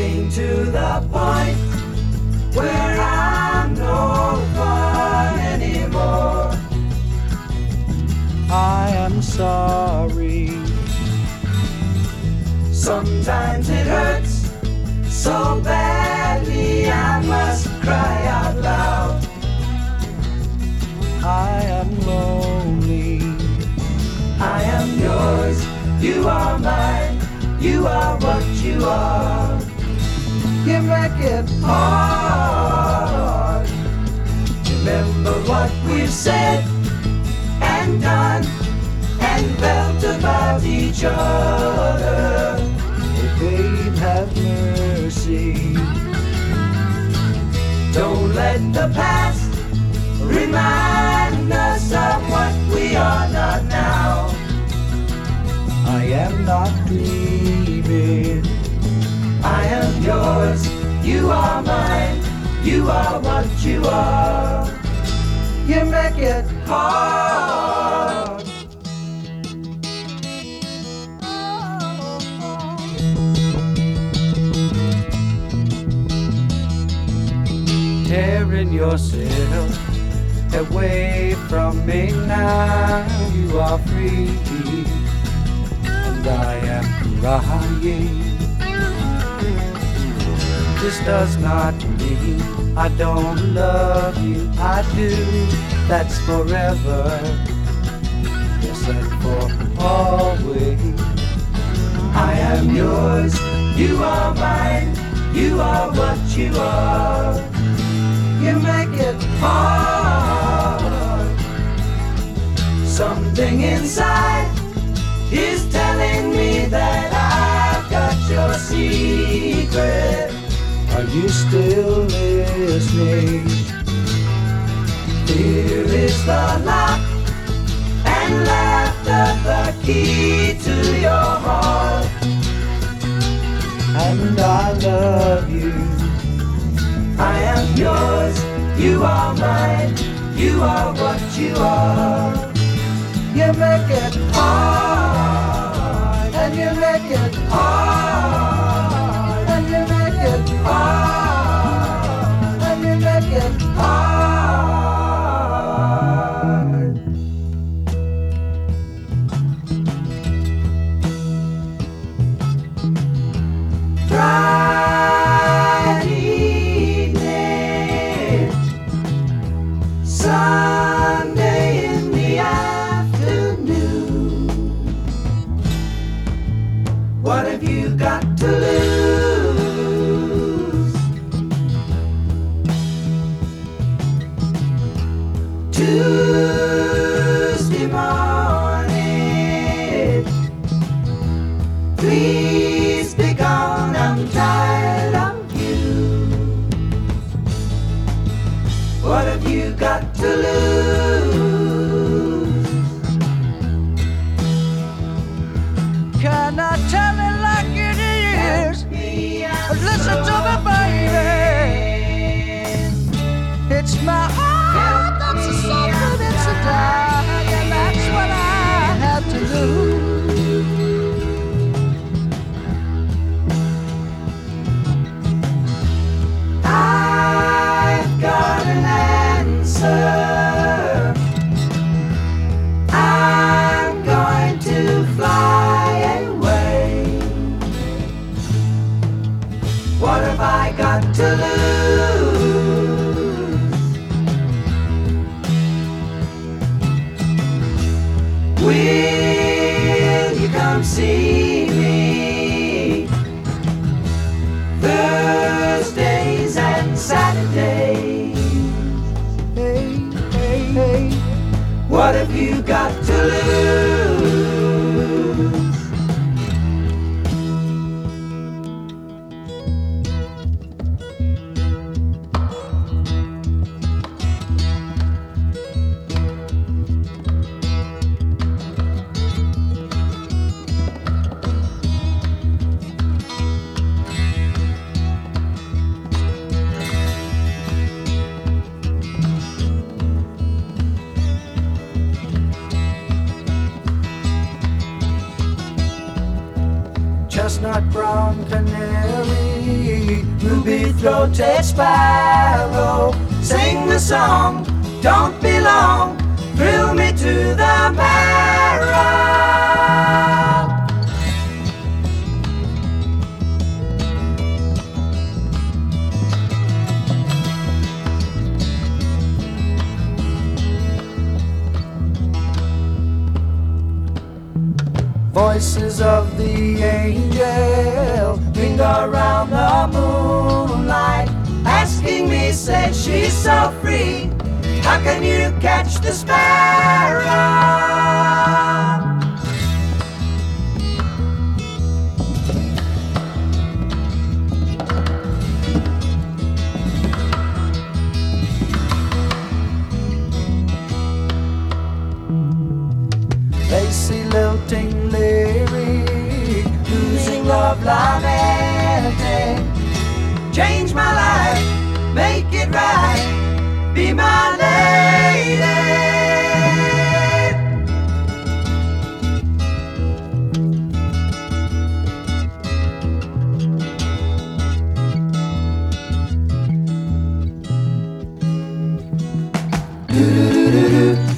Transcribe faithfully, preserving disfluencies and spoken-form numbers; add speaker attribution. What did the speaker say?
Speaker 1: getting to the point where I'm no fun anymore.
Speaker 2: I am sorry.
Speaker 1: Sometimes it hurts so badly I must cry out loud.
Speaker 2: I am lonely.
Speaker 1: I am yours, you are mine, you are what you are. You make it hard. Remember what we've said and done and felt about each other.
Speaker 2: Oh, babe, have mercy.
Speaker 1: Don't let the past remind us of what we are not now.
Speaker 2: I am not dreaming.
Speaker 1: I am yours, you are mine, you are what you are. You make it hard.
Speaker 2: Tearing yourself away from me now. You are free, and I am crying. This does not mean I don't love you. I do, that's forever. Yes, and for always.
Speaker 1: I am yours, you are mine, you are what you are. You make it hard. Something inside is telling me that I've got your secret.
Speaker 2: Are you still listening?
Speaker 1: Fear is the lock and laughter the key to your heart.
Speaker 2: And I love you.
Speaker 1: I am yours, you are mine, you are what you are. You make it hard, and you make it hard, and you make it hard, and you make it hard. Sunday in the afternoon. What have you got to lose? Tuesday morning. Please be gone, I'm tired of you. What have you got to lose?
Speaker 2: Can I tell it like it is? Listen to me, baby. It's my heart that's a suffer, it's a die, and that's what I have to lose.
Speaker 1: I've got an answer. I'm going to fly away. What have I got to lose? Will you come see me Thursdays and Saturdays?
Speaker 2: Hey, hey, hey.
Speaker 1: What have you got to lose?
Speaker 2: Chestnut brown canary
Speaker 1: ruby-throated sparrow, sing the song, don't be long, thrill me to the marrow. Voices of the angel linger around the moonlight, asking me, say she's so free, how can you catch the sparrow? Lacy lilting lyric, losing love lamenting, change my life, make it right, be my lady. Do do do do do.